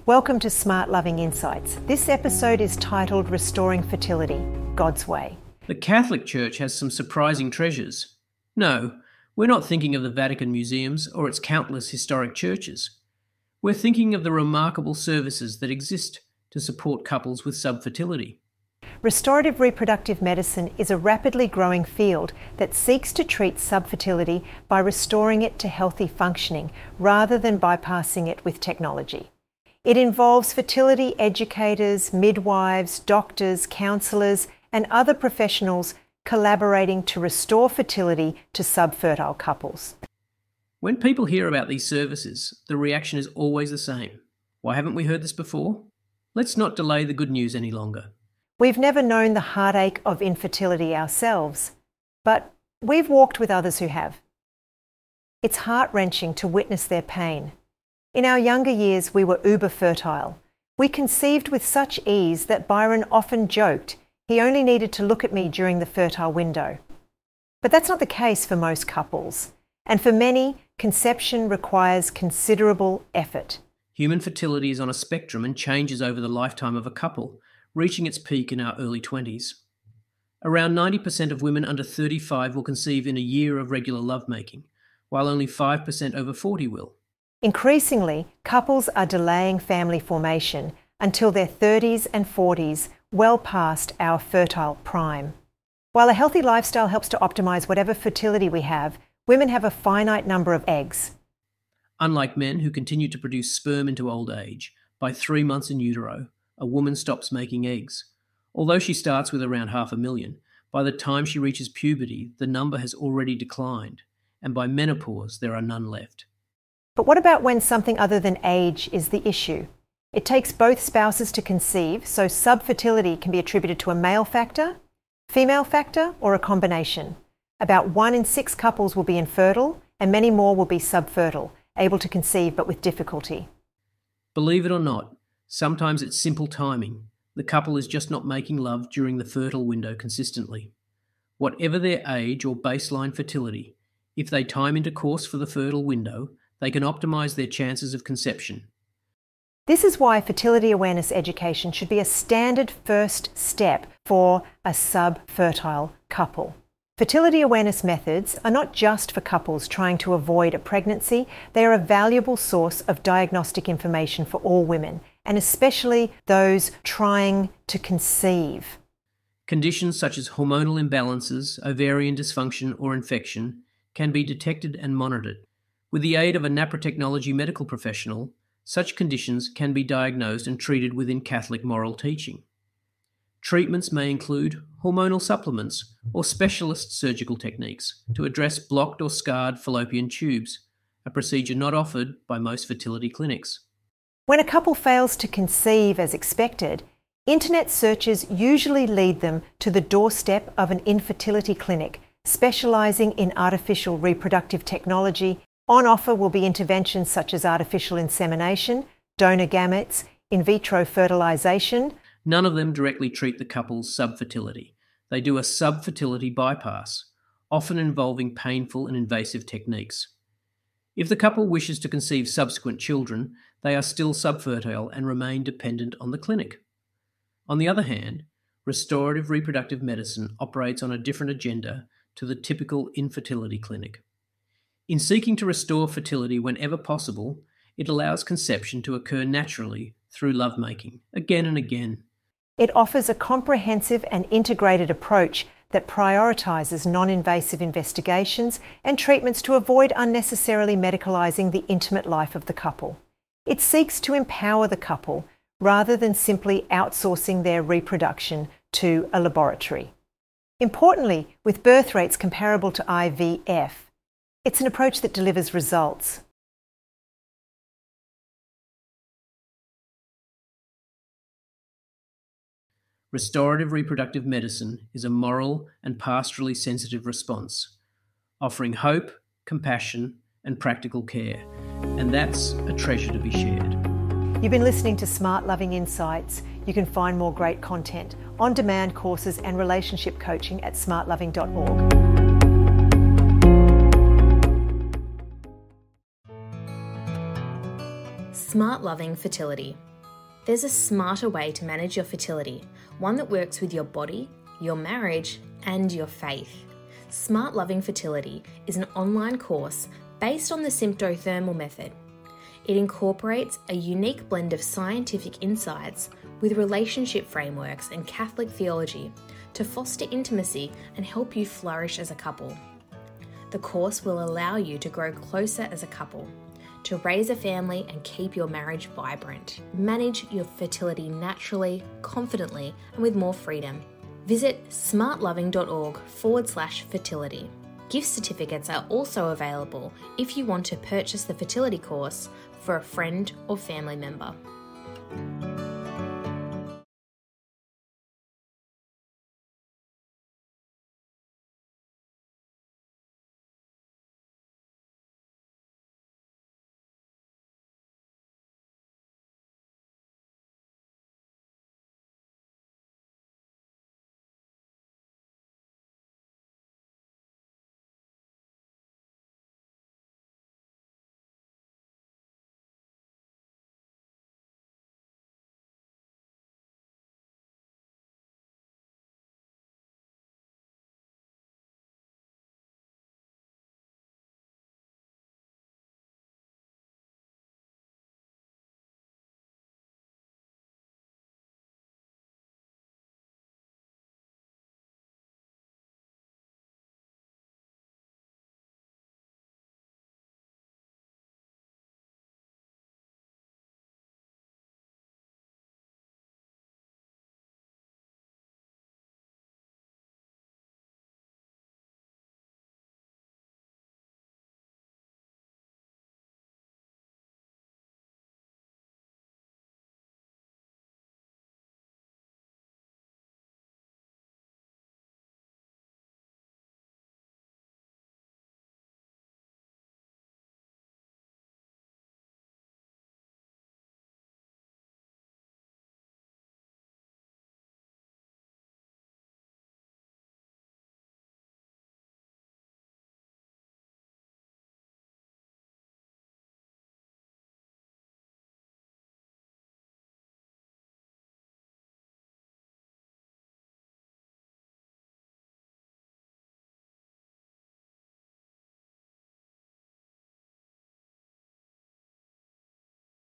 Welcome to Smart Loving Insights. This episode is titled Restoring Fertility, God's Way. The Catholic Church has some surprising treasures. No, we're not thinking of the Vatican museums or its countless historic churches. We're thinking of the remarkable services that exist to support couples with subfertility. Restorative reproductive medicine is a rapidly growing field that seeks to treat subfertility by restoring it to healthy functioning rather than bypassing it with technology. It involves fertility educators, midwives, doctors, counsellors, and other professionals collaborating to restore fertility to subfertile couples. When people hear about these services, the reaction is always the same. Why haven't we heard this before? Let's not delay the good news any longer. We've never known the heartache of infertility ourselves, but we've walked with others who have. It's heart-wrenching to witness their pain. In our younger years, we were uber fertile. We conceived with such ease that Byron often joked he only needed to look at me during the fertile window. But that's not the case for most couples, and for many, conception requires considerable effort. Human fertility is on a spectrum and changes over the lifetime of a couple, reaching its peak in our early 20s. Around 90% of women under 35 will conceive in a year of regular lovemaking, while only 5% over 40 will. Increasingly, couples are delaying family formation until their 30s and 40s, well past our fertile prime. While a healthy lifestyle helps to optimise whatever fertility we have, women have a finite number of eggs. Unlike men who continue to produce sperm into old age, by 3 months in utero, a woman stops making eggs. Although she starts with around 500,000, by the time she reaches puberty, the number has already declined, and by menopause, there are none left. But what about when something other than age is the issue? It takes both spouses to conceive, so subfertility can be attributed to a male factor, female factor, or a combination. About 1 in 6 couples will be infertile, and many more will be subfertile, able to conceive but with difficulty. Believe it or not, sometimes it's simple timing. The couple is just not making love during the fertile window consistently. Whatever their age or baseline fertility, if they time intercourse for the fertile window, they can optimise their chances of conception. This is why fertility awareness education should be a standard first step for a subfertile couple. Fertility awareness methods are not just for couples trying to avoid a pregnancy, they are a valuable source of diagnostic information for all women, and especially those trying to conceive. Conditions such as hormonal imbalances, ovarian dysfunction or infection can be detected and monitored. With the aid of a naprotechnology medical professional, such conditions can be diagnosed and treated within Catholic moral teaching. Treatments may include hormonal supplements or specialist surgical techniques to address blocked or scarred fallopian tubes, a procedure not offered by most fertility clinics. When a couple fails to conceive as expected, internet searches usually lead them to the doorstep of an infertility clinic specialising in artificial reproductive technology. On offer will be interventions such as artificial insemination, donor gametes, in vitro fertilisation. None of them directly treat the couple's subfertility. They do a subfertility bypass, often involving painful and invasive techniques. If the couple wishes to conceive subsequent children, they are still subfertile and remain dependent on the clinic. On the other hand, restorative reproductive medicine operates on a different agenda to the typical infertility clinic. In seeking to restore fertility whenever possible, it allows conception to occur naturally through lovemaking, again and again. It offers a comprehensive and integrated approach that prioritises non-invasive investigations and treatments to avoid unnecessarily medicalising the intimate life of the couple. It seeks to empower the couple rather than simply outsourcing their reproduction to a laboratory. Importantly, with birth rates comparable to IVF, it's an approach that delivers results. Restorative reproductive medicine is a moral and pastorally sensitive response, offering hope, compassion, and practical care, and that's a treasure to be shared. You've been listening to Smart Loving Insights. You can find more great content, on-demand courses and relationship coaching at smartloving.org. Smart Loving Fertility. There's a smarter way to manage your fertility, one that works with your body, your marriage, and your faith. Smart Loving Fertility is an online course based on the symptothermal method. It incorporates a unique blend of scientific insights with relationship frameworks and Catholic theology to foster intimacy and help you flourish as a couple. The course will allow you to grow closer as a couple, to raise a family and keep your marriage vibrant. Manage your fertility naturally, confidently, and with more freedom. Visit smartloving.org/fertility. Gift certificates are also available if you want to purchase the fertility course for a friend or family member.